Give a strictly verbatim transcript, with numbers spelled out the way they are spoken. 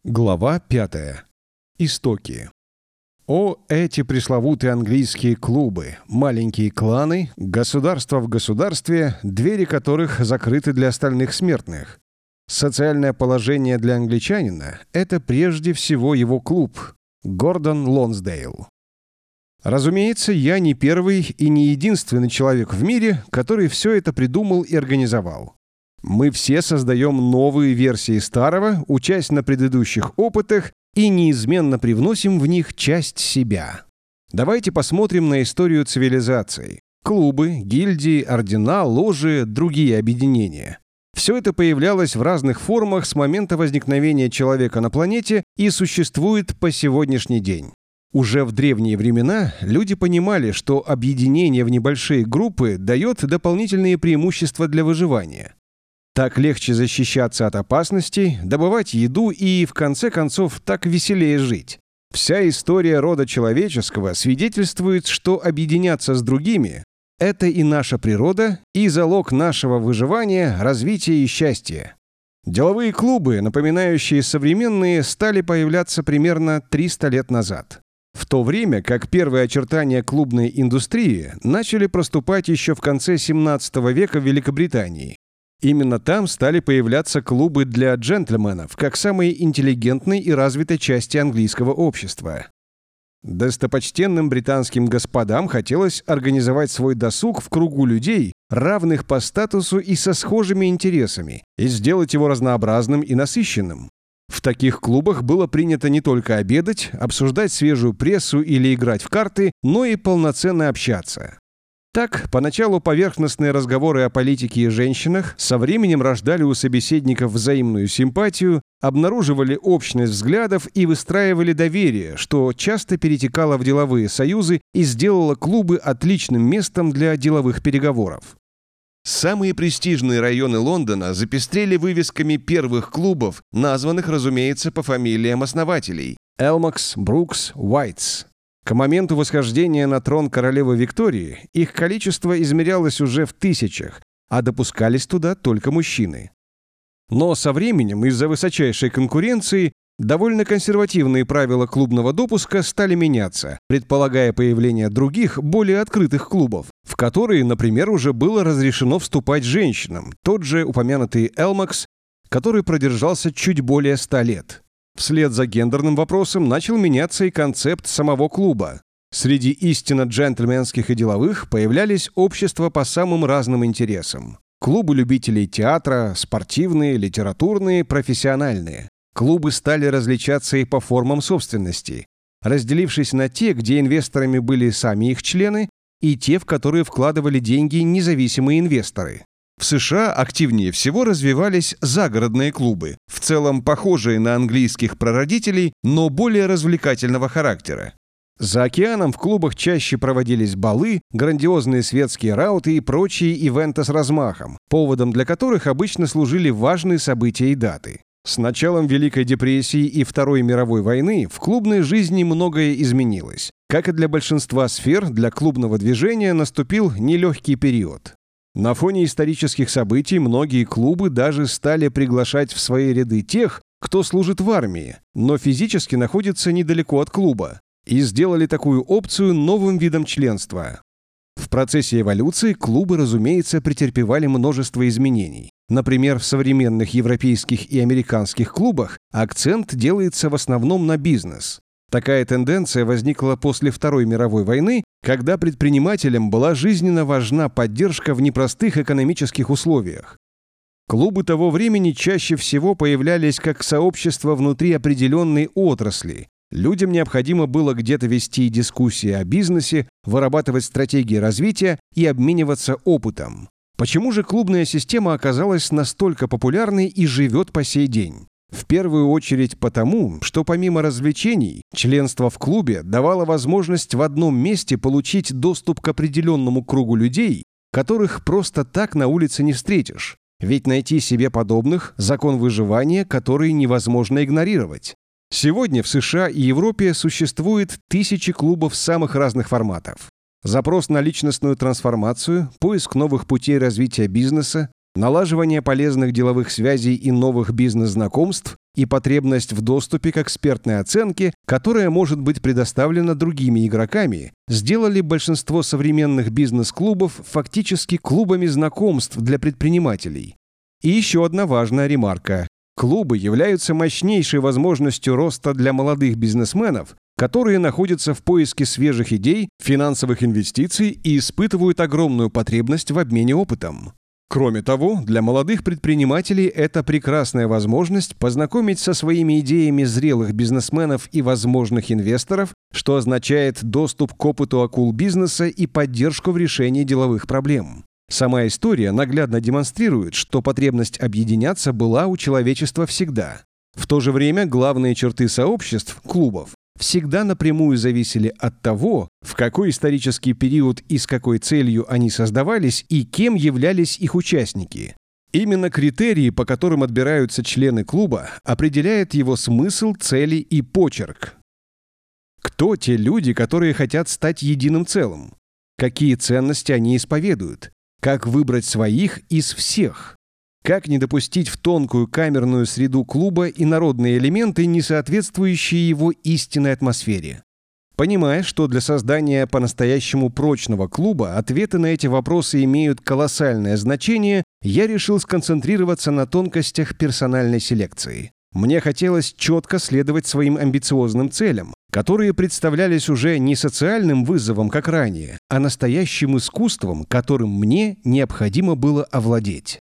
Глава пятая. Истоки. О, эти пресловутые английские клубы, маленькие кланы, государства в государстве, двери которых закрыты для остальных смертных. Социальное положение для англичанина – это прежде всего его клуб – Гордон Лонсдейл. Разумеется, я не первый и не единственный человек в мире, который все это придумал и организовал. Мы все создаем новые версии старого, учась на предыдущих опытах, и неизменно привносим в них часть себя. Давайте посмотрим на историю цивилизаций. Клубы, гильдии, ордена, ложи, другие объединения. Все это появлялось в разных формах с момента возникновения человека на планете и существует по сегодняшний день. Уже в древние времена люди понимали, что объединение в небольшие группы дает дополнительные преимущества для выживания. Так легче защищаться от опасностей, добывать еду и, в конце концов, так веселее жить. Вся история рода человеческого свидетельствует, что объединяться с другими – это и наша природа, и залог нашего выживания, развития и счастья. Деловые клубы, напоминающие современные, стали появляться примерно триста лет назад. В то время как первые очертания клубной индустрии начали проступать еще в конце семнадцатого века в Великобритании. Именно там стали появляться клубы для джентльменов, как самой интеллигентной и развитой части английского общества. Достопочтенным британским господам хотелось организовать свой досуг в кругу людей, равных по статусу и со схожими интересами, и сделать его разнообразным и насыщенным. В таких клубах было принято не только обедать, обсуждать свежую прессу или играть в карты, но и полноценно общаться. Так, поначалу поверхностные разговоры о политике и женщинах со временем рождали у собеседников взаимную симпатию, обнаруживали общность взглядов и выстраивали доверие, что часто перетекало в деловые союзы и сделало клубы отличным местом для деловых переговоров. Самые престижные районы Лондона запестрели вывесками первых клубов, названных, разумеется, по фамилиям основателей – Элмакс, Брукс, Уайтс. К моменту восхождения на трон королевы Виктории их количество измерялось уже в тысячах, а допускались туда только мужчины. Но со временем из-за высочайшей конкуренции довольно консервативные правила клубного допуска стали меняться, предполагая появление других, более открытых клубов, в которые, например, уже было разрешено вступать женщинам, тот же упомянутый Элмакс, который продержался чуть более ста лет. Вслед за гендерным вопросом начал меняться и концепт самого клуба. Среди истинно джентльменских и деловых появлялись общества по самым разным интересам. Клубы любителей театра, спортивные, литературные, профессиональные. Клубы стали различаться и по формам собственности, разделившись на те, где инвесторами были сами их члены, и те, в которые вкладывали деньги независимые инвесторы. В США активнее всего развивались загородные клубы, в целом похожие на английских прародителей, но более развлекательного характера. За океаном в клубах чаще проводились балы, грандиозные светские рауты и прочие ивенты с размахом, поводом для которых обычно служили важные события и даты. С началом Великой депрессии и Второй мировой войны в клубной жизни многое изменилось. Как и для большинства сфер, для клубного движения наступил нелегкий период. На фоне исторических событий многие клубы даже стали приглашать в свои ряды тех, кто служит в армии, но физически находится недалеко от клуба, и сделали такую опцию новым видом членства. В процессе эволюции клубы, разумеется, претерпевали множество изменений. Например, в современных европейских и американских клубах акцент делается в основном на бизнес. Такая тенденция возникла после Второй мировой войны, когда предпринимателям была жизненно важна поддержка в непростых экономических условиях. Клубы того времени чаще всего появлялись как сообщества внутри определенной отрасли. Людям необходимо было где-то вести дискуссии о бизнесе, вырабатывать стратегии развития и обмениваться опытом. Почему же клубная система оказалась настолько популярной и живет по сей день? В первую очередь потому, что помимо развлечений, членство в клубе давало возможность в одном месте получить доступ к определенному кругу людей, которых просто так на улице не встретишь. Ведь найти себе подобных – закон выживания, который невозможно игнорировать. Сегодня в США и Европе существует тысячи клубов самых разных форматов. Запрос на личностную трансформацию, поиск новых путей развития бизнеса, налаживание полезных деловых связей и новых бизнес-знакомств и потребность в доступе к экспертной оценке, которая может быть предоставлена другими игроками, сделали большинство современных бизнес-клубов фактически клубами знакомств для предпринимателей. И еще одна важная ремарка. Клубы являются мощнейшей возможностью роста для молодых бизнесменов, которые находятся в поиске свежих идей, финансовых инвестиций и испытывают огромную потребность в обмене опытом. Кроме того, для молодых предпринимателей это прекрасная возможность познакомить со своими идеями зрелых бизнесменов и возможных инвесторов, что означает доступ к опыту акул бизнеса и поддержку в решении деловых проблем. Сама история наглядно демонстрирует, что потребность объединяться была у человечества всегда. В то же время главные черты сообществ, клубов, всегда напрямую зависели от того, в какой исторический период и с какой целью они создавались и кем являлись их участники. Именно критерии, по которым отбираются члены клуба, определяют его смысл, цели и почерк. Кто те люди, которые хотят стать единым целым? Какие ценности они исповедуют? Как выбрать своих из всех? Как не допустить в тонкую камерную среду клуба инородные элементы, не соответствующие его истинной атмосфере? Понимая, что для создания по-настоящему прочного клуба ответы на эти вопросы имеют колоссальное значение, я решил сконцентрироваться на тонкостях персональной селекции. Мне хотелось четко следовать своим амбициозным целям, которые представлялись уже не социальным вызовом, как ранее, а настоящим искусством, которым мне необходимо было овладеть.